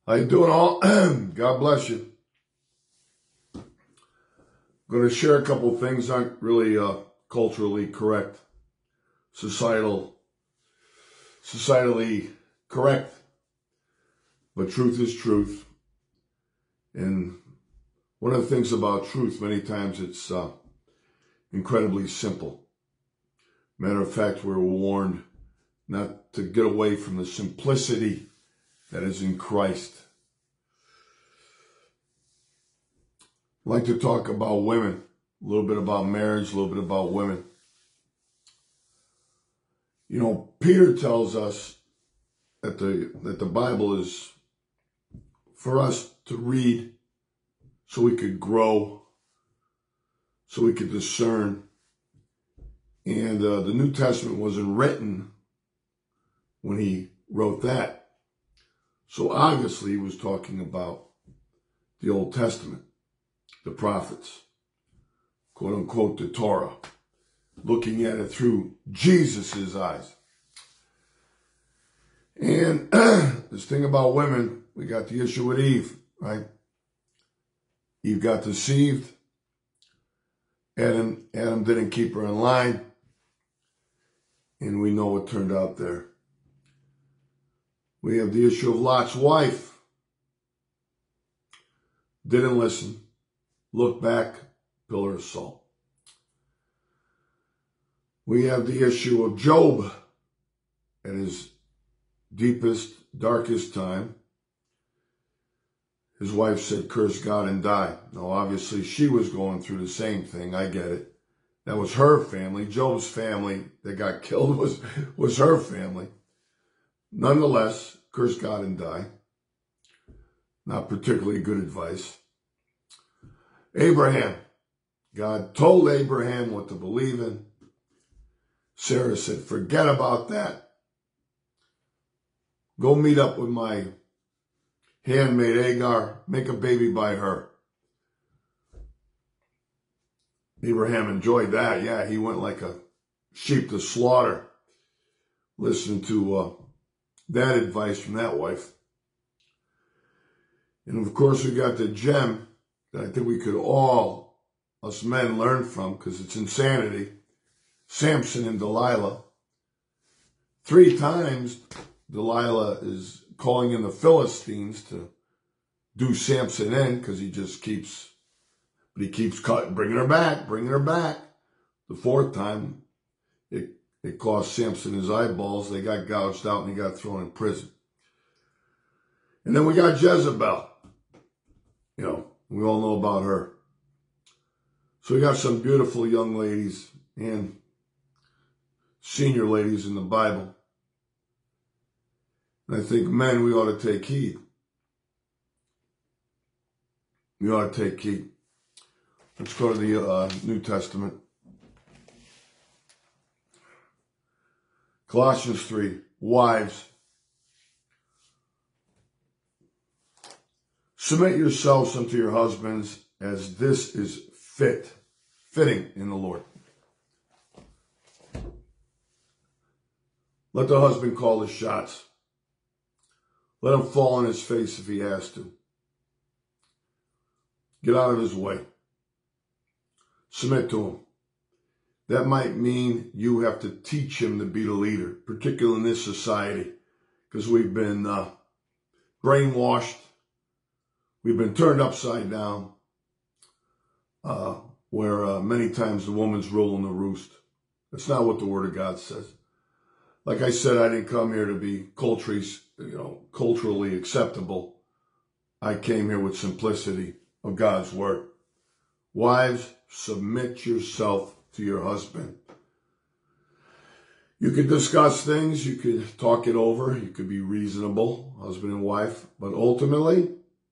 How you doing all? God bless you. I'm going to share a couple of things aren't really culturally correct, societally correct, but truth is truth. And one of the things about truth, many times it's incredibly simple. Matter of fact, we're warned not to get away from the simplicity that is in Christ. I'd like to talk about women, a little bit about marriage, a little bit about women. You know, Peter tells us that the Bible is for us to read so we could grow, so we could discern. And the New Testament wasn't written when he wrote that. So obviously he was talking about the Old Testament, the prophets, quote unquote, the Torah, looking at it through Jesus's eyes. And this thing about women, we got the issue with Eve, right? Eve got deceived. Adam didn't keep her in line. And we know what turned out there. We have the issue of Lot's wife. Didn't listen. Looked back, pillar of salt. We have the issue of Job at his deepest, darkest time. His wife said, curse God and die. Now, obviously, she was going through the same thing. I get it. That was her family. Job's family that got killed was her family. Nonetheless, curse God and die. Not particularly good advice. Abraham. God told Abraham what to believe in. Sarah said, forget about that. Go meet up with my handmaid Hagar. Make a baby by her. Abraham enjoyed that. Yeah, he went like a sheep to slaughter. Listened to that advice from that wife. And of course, we got the gem that I think we could all, us men, learn from, because it's insanity. Samson and Delilah. 3 times, Delilah is calling in the Philistines to do Samson in, because he keeps bringing her back. The 4th time, it cost Samson his eyeballs. They got gouged out and he got thrown in prison. And then we got Jezebel. You know, we all know about her. So we got some beautiful young ladies and senior ladies in the Bible. And I think men, we ought to take heed. We ought to take heed. Let's go to the New Testament. Colossians 3, wives, submit yourselves unto your husbands as this is fitting in the Lord. Let the husband call the shots. Let him fall on his face if he has to. Get out of his way. Submit to him. That might mean you have to teach him to be the leader, particularly in this society, because we've been brainwashed. We've been turned upside down, where many times the woman's ruling the roost. That's not what the Word of God says. Like I said, I didn't come here to be culturally acceptable. I came here with simplicity of God's Word. Wives, submit yourself to your husband. You could discuss things, you could talk it over, you could be reasonable, husband and wife, but ultimately,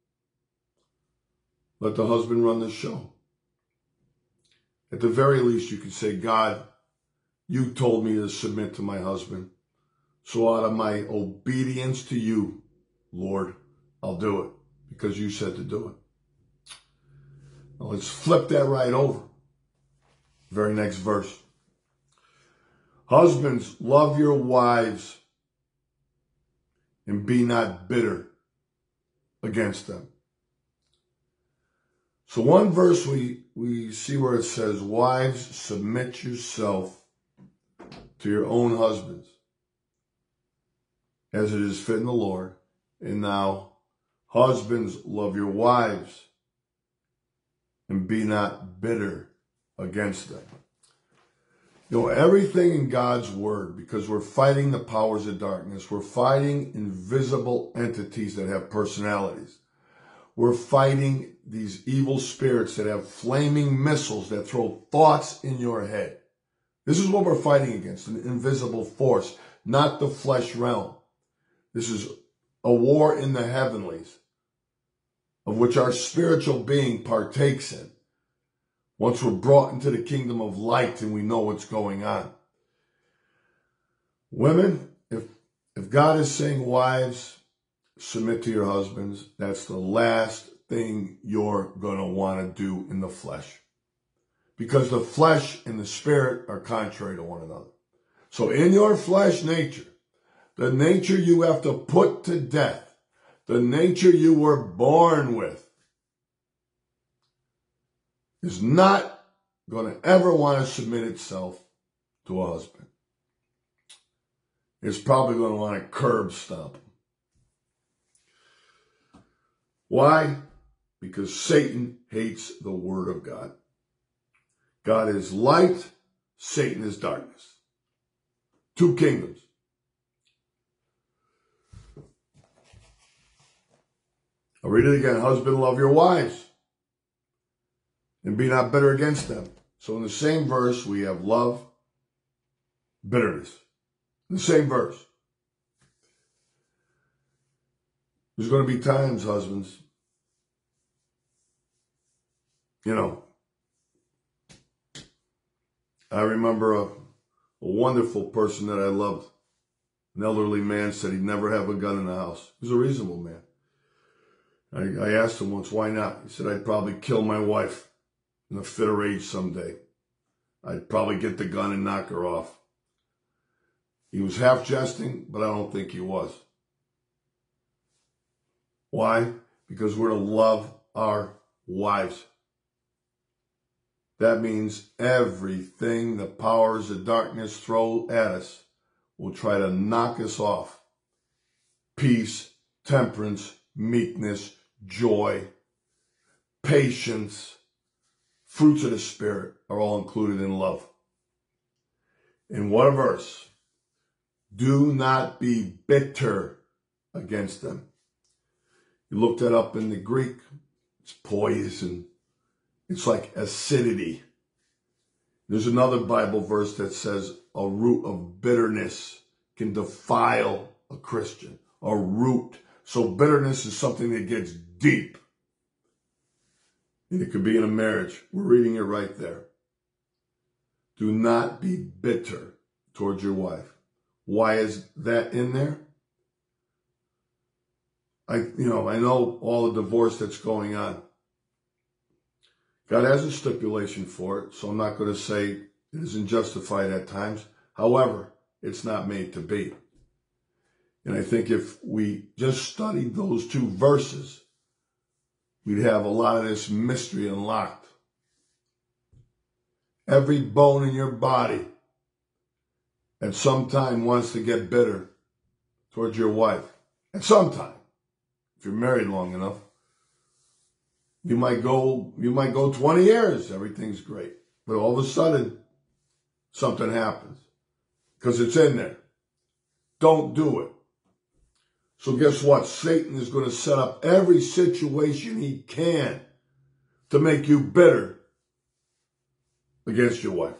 let the husband run the show. At the very least, you could say, God, you told me to submit to my husband. So out of my obedience to you, Lord, I'll do it because you said to do it. Now let's flip that right over. Very next verse. Husbands, love your wives and be not bitter. against them. So one verse we see where it says, wives, submit yourself to your own husbands, as it is fit in the Lord. And now, husbands, love your wives, and be not bitter against them. You know, everything in God's word, because we're fighting the powers of darkness. We're fighting invisible entities that have personalities. We're fighting these evil spirits that have flaming missiles that throw thoughts in your head. This is what we're fighting against, an invisible force, not the flesh realm. This is a war in the heavenlies, of which our spiritual being partakes in. Once we're brought into the kingdom of light and we know what's going on. Women, if God is saying, wives, submit to your husbands, that's the last thing you're going to want to do in the flesh. Because the flesh and the spirit are contrary to one another. So in your flesh nature, the nature you have to put to death, the nature you were born with, is not going to ever want to submit itself to a husband. It's probably going to want to curb stomp him. Why? Because Satan hates the word of God. God is light, Satan is darkness. Two kingdoms. I'll read it again. Husband, love your wives, and be not bitter against them. So in the same verse, we have love, bitterness. In the same verse. There's going to be times, husbands, you know, I remember a wonderful person that I loved. An elderly man said he'd never have a gun in the house. He was a reasonable man. I asked him once, why not? He said, I'd probably kill my wife in a fit of rage someday. I'd probably get the gun and knock her off. He was half jesting, but I don't think he was. Why? Because we're to love our wives. That means everything the powers of darkness throw at us will try to knock us off. Peace, temperance, meekness, joy, patience, fruits of the Spirit are all included in love. In what a verse. Do not be bitter against them. You look that up in the Greek, it's poison. It's like acidity. There's another Bible verse that says a root of bitterness can defile a Christian. A root. So bitterness is something that gets deep. And it could be in a marriage. We're reading it right there. Do not be bitter towards your wife. Why is that in there? I know all the divorce that's going on. God has a stipulation for it, so I'm not going to say it isn't justified at times. However, it's not made to be. And I think if we just studied those two verses, we'd have a lot of this mystery unlocked. Every bone in your body at some time wants to get bitter towards your wife. At some time, if you're married long enough. You might go 20 years, everything's great. But all of a sudden, something happens. Because it's in there. Don't do it. So guess what? Satan is going to set up every situation he can to make you bitter against your wife.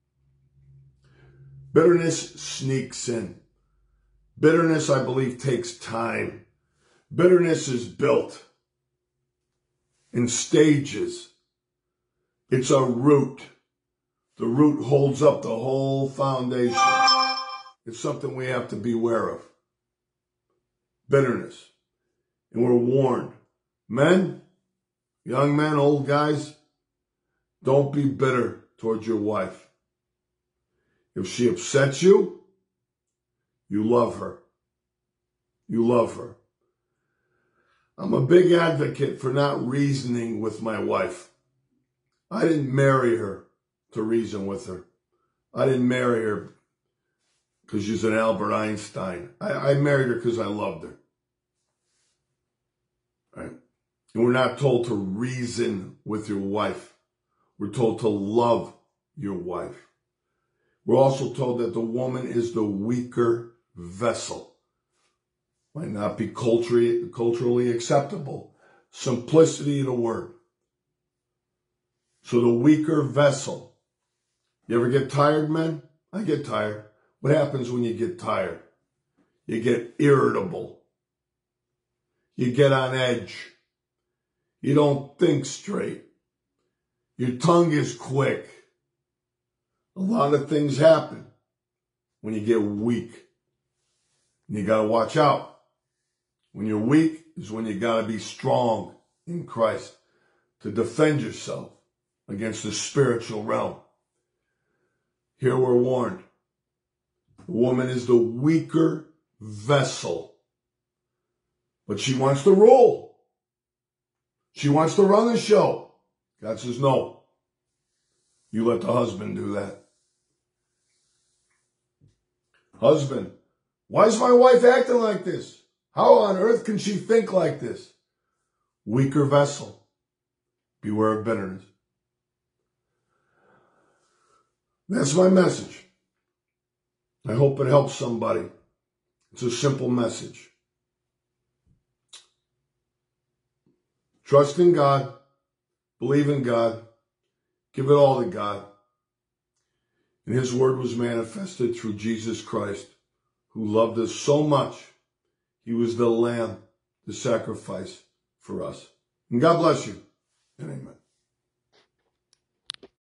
Bitterness sneaks in. Bitterness, I believe, takes time. Bitterness is built in stages. It's a root. The root holds up the whole foundation. It's something we have to beware of. Bitterness. And we're warned. Men, young men, old guys, don't be bitter towards your wife. If she upsets you, you love her. You love her. I'm a big advocate for not reasoning with my wife. I didn't marry her to reason with her. I didn't marry her because she's an Albert Einstein. I married her because I loved her. Right? And we're not told to reason with your wife. We're told to love your wife. We're also told that the woman is the weaker vessel. Might not be culturally acceptable. Simplicity of the word. So the weaker vessel. You ever get tired, men? I get tired. What happens when you get tired? You get irritable. You get on edge. You don't think straight. Your tongue is quick. A lot of things happen when you get weak. And you got to watch out. When you're weak is when you got to be strong in Christ to defend yourself against the spiritual realm. Here we're warned. The woman is the weaker vessel. But she wants to rule. She wants to run the show. God says, no. You let the husband do that. Husband, why is my wife acting like this? How on earth can she think like this? Weaker vessel. Beware of bitterness. That's my message. I hope it helps somebody. It's a simple message. Trust in God. Believe in God. Give it all to God. And His word was manifested through Jesus Christ, who loved us so much. He was the lamb, the sacrifice for us. And God bless you. And amen.